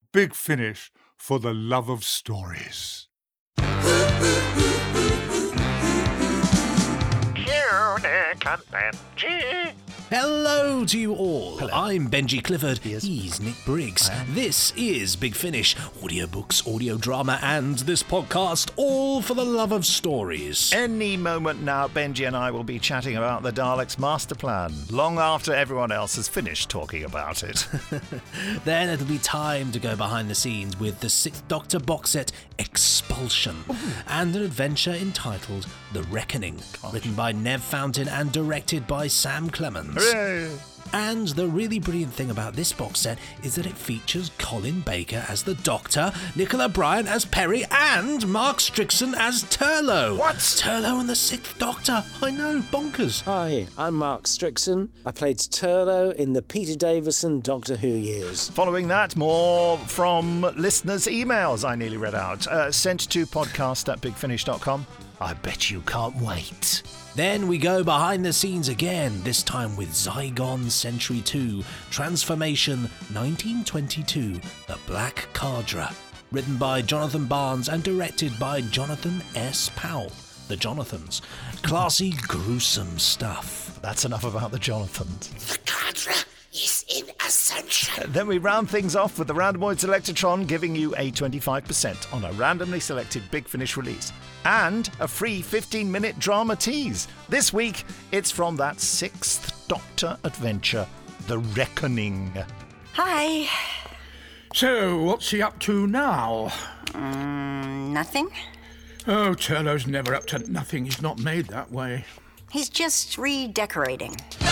Big Finish for the love of stories. Hello to you all. Hello. I'm Benji Clifford. He's Nick Briggs. This is Big Finish. Audiobooks, audio drama, and this podcast, all for the love of stories. Any moment now, Benji and I will be chatting about the Daleks' master plan, long after everyone else has finished talking about it. Then it'll be time to go behind the scenes with the Sixth Doctor box set Expulsion and an adventure entitled The Reckoning, written by Nev Fountain and directed by Sam Clemens. Hooray! And the really brilliant thing about this box set is that it features Colin Baker as the Doctor, Nicola Bryant as Perry, and Mark Strickson as Turlough. What? Turlough and the Sixth Doctor. I know, bonkers. Hi, I'm Mark Strickson. I played Turlough in the Peter Davison Doctor Who years. Following that, more from listeners' emails I nearly read out. Sent to podcast@bigfinish.com. I bet you can't wait. Then we go behind the scenes again, this time with Zygon Century 2, Transformation 1922, The Black Cardra, written by Jonathan Barnes and directed by Jonathan S. Powell. The Jonathans. Classy, gruesome stuff. That's enough about the Jonathans. The Cardra is in ascension. Then we round things off with the Randomoid Selectatron giving you a 25% on a randomly selected Big Finish release and a free 15-minute drama tease. This week, it's from that Sixth Doctor adventure, The Reckoning. Hi. So, what's he up to now? Nothing. Oh, Turlough's never up to nothing. He's not made that way. He's just redecorating.